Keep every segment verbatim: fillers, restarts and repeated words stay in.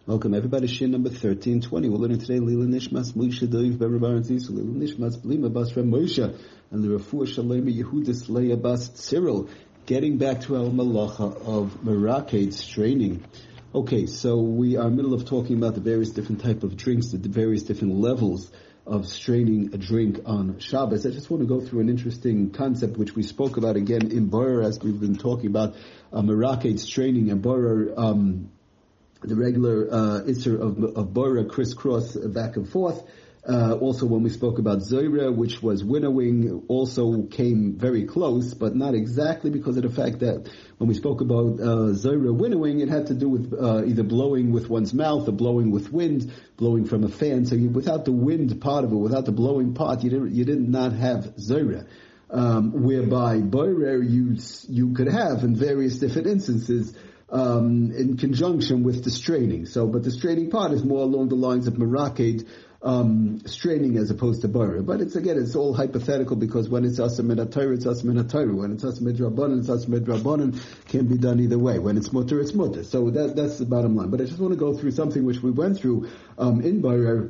Welcome everybody, Shin number thirteen twenty. We're learning today Lila Nishmas Moshe Doiv Berabaran Zisu Lila Nishmas Blima Bas Rem Moshe and the Refuah Shalema Yehudis Leah Bas Cyril. Getting back to our malacha of Meraked straining. Okay, so we are in the middle of talking about the various different type of drinks, the various different levels of straining a drink on Shabbos. I just want to go through an interesting concept which we spoke about again in Borer as we've been talking about uh, Meraked straining and Borer. Um, The regular uh, Isser of, of Bora, crisscross, uh, back and forth. Uh, also, when we spoke about Zoyra, which was winnowing, also came very close, but not exactly because of the fact that when we spoke about uh, Zoyra winnowing, it had to do with uh, either blowing with one's mouth or blowing with wind, blowing from a fan. So you, without the wind part of it, without the blowing part, you didn't, you did not have Zoyra. Um, whereby Borer you you could have in various different instances. Um, in conjunction with the straining. So, but the straining part is more along the lines of Meraked, um, straining as opposed to Borer. But it's, again, it's all hypothetical because when it's Asa Minatayr, it's Asa Minatayr. When it's Asa Midrabanan, it's Asa Midrabanan. Can be done either way. When it's Mutter, it's Mutter. So that, that's the bottom line. But I just want to go through something which we went through, um, in Borer.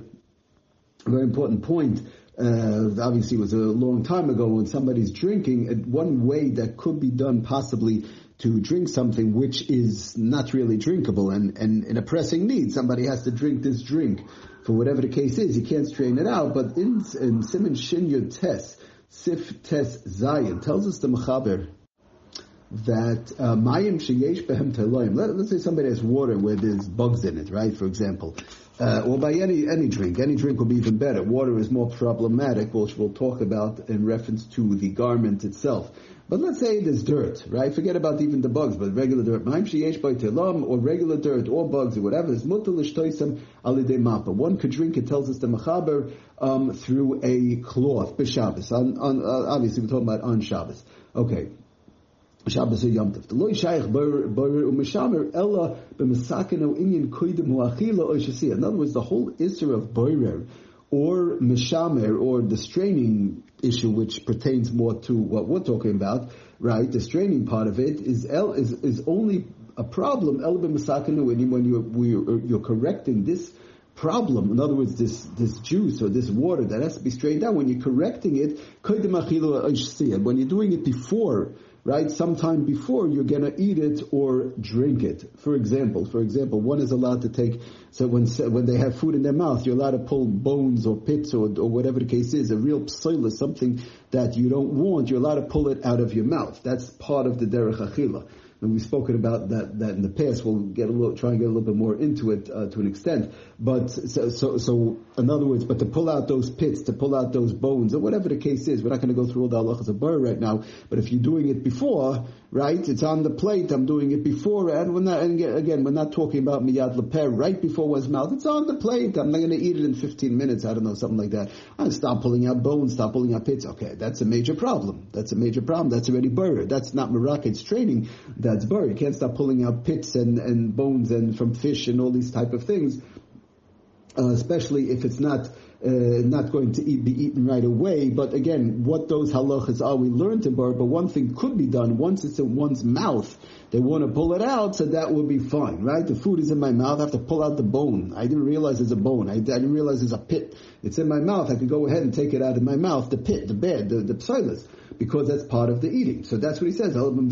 A very important point. Uh, obviously it was a long time ago when somebody's drinking. One way that could be done possibly to drink something which is not really drinkable and, and in a pressing need, somebody has to drink this drink for whatever the case is. You can't strain it out, but in, in Siman Shin Yud Tes, Sif Tes Zayin, tells us the Mechaber that Mayim sheyesh behem teloim. Let's say somebody has water where there's bugs in it, right, for example. Uh, or by any any drink. Any drink will be even better. Water is more problematic, which we'll talk about in reference to the garment itself. But let's say there's dirt, right? Forget about even the bugs, but regular dirt. Ma'im sheyesh by telam, or regular dirt, or bugs, or whatever. It's mutal l'shtoisem alidei mappa. One could drink, it tells us the Mechaber, um, through a cloth, b'Shabbos. On, on, uh, obviously we're talking about on Shabbos. Okay. Shabbos or Yom Tov. The loy shaykh borer u'mishamer ella b'misakeno inyan koydem hu'achila or shasiyah. In other words, the whole issue of borer or mishamer or the straining issue, which pertains more to what we're talking about, right? The straining part of it is el, is is only a problem ella b'misakeno inyan when you're you're correcting this problem. In other words, this this juice or this water that has to be strained out. When you're correcting it, koydem achila or shasiyah. When you're doing it before. Right, sometime before you're going to eat it or drink it. For example, for example, one is allowed to take, so when when they have food in their mouth, you're allowed to pull bones or pits or, or whatever the case is, a real psoila, something that you don't want, you're allowed to pull it out of your mouth. That's part of the derech achila. And we've spoken about that, that in the past. We'll get a little, try and get a little bit more into it, uh, to an extent. But, so, so, so, in other words, but to pull out those pits, to pull out those bones, or whatever the case is, we're not going to go through all the halachas of Borer right now, but if you're doing it before, right, it's on the plate, I'm doing it before, and we're not, and again, we're not talking about miyad leper, right before one's mouth, it's on the plate, I'm not going to eat it in fifteen minutes, I don't know, something like that. I stop pulling out bones, stop pulling out pits, okay, that's a major problem, that's a major problem, that's already Borer, that's not Meraked straining, that's Borer. You can't stop pulling out pits and, and bones and from fish and all these type of things, uh, especially if it's not uh, not going to eat, be eaten right away. But again, what those halachas are, we learned in Borer, but one thing could be done once it's in one's mouth. They want to pull it out, so that will be fine, right? The food is in my mouth, I have to pull out the bone. I didn't realize there's a bone. I, I didn't realize there's a pit. It's in my mouth. I can go ahead and take it out of my mouth, the pit, the bed, the, the psilas, because that's part of the eating. So that's what he says. It's only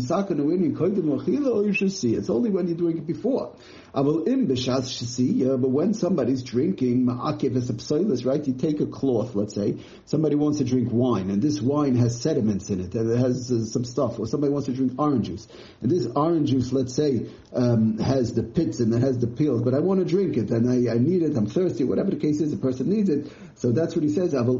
when you're doing it before. But when somebody's drinking, right? You take a cloth, let's say, somebody wants to drink wine, and this wine has sediments in it, and it has uh, some stuff, or somebody wants to drink orange juice, and this orange juice, let's say, um, has the pits and it has the peels, but I want to drink it, and I, I need it, I'm thirsty, whatever the case is, the person needs it. So that's what he says. At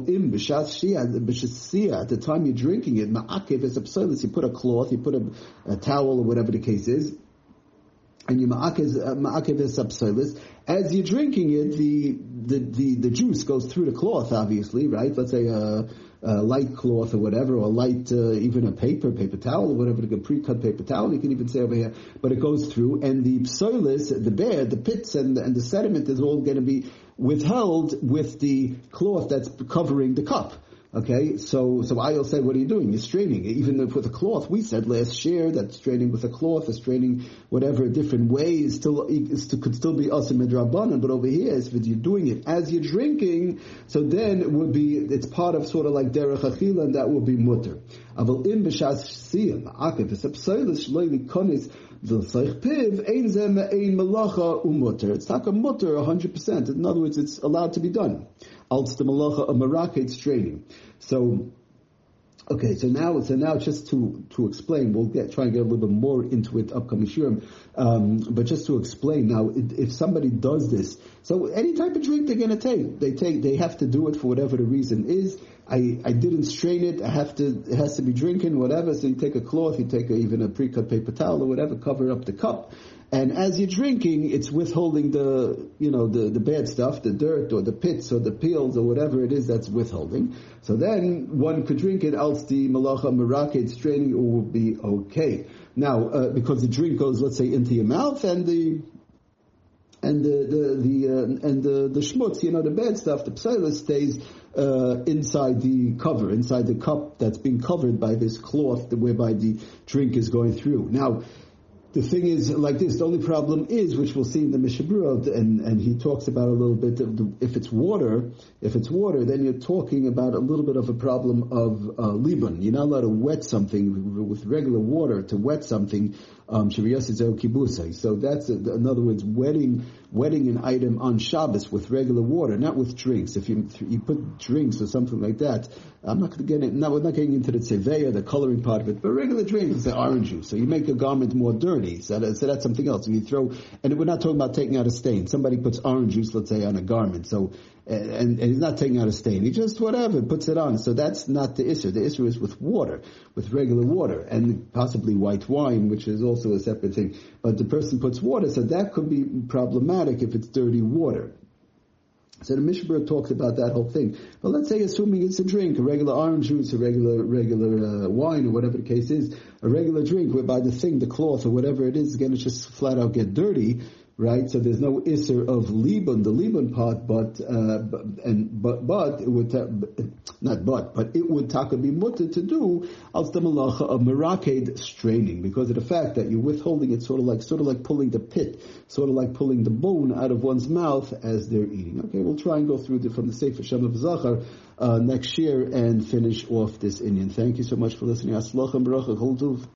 the time you're drinking it, you put a cloth, you put a, a towel, or whatever the case is, and you ma'akev as you're drinking it, the, the, the, the juice goes through the cloth, obviously, right? Let's say a, a light cloth or whatever, or a light, uh, even a paper, paper towel, or whatever, a pre-cut paper towel, you can even say over here, but it goes through, and the psoilis, the bed, the pits, and, and the sediment is all going to be withheld with the cloth that's covering the cup. Okay, so so Ayel said, what are you doing? You're straining. Even if with a cloth, we said last year that straining with a cloth or straining whatever different way is still is to, could still be asim midrabanan. But over here, if you're doing it as you're drinking, so then it would be it's part of sort of like derech achila, and that will be mutter. Aval im b'shas siyam akif esapsoilis shloili konis. It's taka mutter one hundred percent. In other words, it's allowed to be done. Als the malacha of marakeh straining. So, okay, so now, so now just to, to explain, we'll get, try and get a little bit more into it upcoming shiurim, um, but just to explain now, if somebody does this, so any type of drink they're going to take, they take, they have to do it for whatever the reason is. I, I didn't strain it. I have to. It has to be drinking, whatever. So you take a cloth, you take a, even a pre-cut paper towel or whatever, cover up the cup, and as you're drinking, it's withholding the, you know, the, the bad stuff, the dirt or the pits or the peels or whatever it is that's withholding. So then one could drink it. Else the malacha marakeh straining it will be okay. Now, uh, because the drink goes, let's say, into your mouth, and the and the the, the uh, and the the schmutz, you know, the bad stuff, the psilus stays uh, inside the cover, inside the cup that's being covered by this cloth, whereby the drink is going through. Now, the thing is like this. The only problem is, which we'll see in the Mishnah Berurah, and, and he talks about a little bit of the, if it's water, if it's water, then you're talking about a little bit of a problem of uh, libun. You're not allowed to wet something with regular water to wet something. Um, so that's, in other words, wetting wetting an item on Shabbos with regular water, not with drinks. If you you put drinks or something like that, I'm not going to get it. No, we're not getting into the tzeveya, the coloring part of it, but regular drinks, it's orange juice. So you make a garment more dirty. So, that, so that's something else. And you throw, and we're not talking about taking out a stain. Somebody puts orange juice, let's say, on a garment. So, and, and he's not taking out a stain. He just, whatever, puts it on. So that's not the issue. The issue is with water, with regular water, and possibly white wine, which is also a separate thing. But the person puts water, so that could be problematic if it's dirty water. So the Mishnah Berurah talks about that whole thing. But let's say, assuming it's a drink, a regular orange juice, a regular regular uh, wine, or whatever the case is, a regular drink, whereby the thing, the cloth, or whatever it is, is going to just flat out get dirty, right? So there's no isser of libun, the libun part, but uh, and but but it would ta- not but but it would taka be mutter to do als the malacha of marakeh straining, because of the fact that you're withholding it, sort of like sort of like pulling the pit, sort of like pulling the bone out of one's mouth as they're eating. Okay, we'll try and go through the, from the Sefer Shem of Zachar uh, next year and finish off this Inyan. Thank you so much for listening. Aslach and Baruch Kol Tov.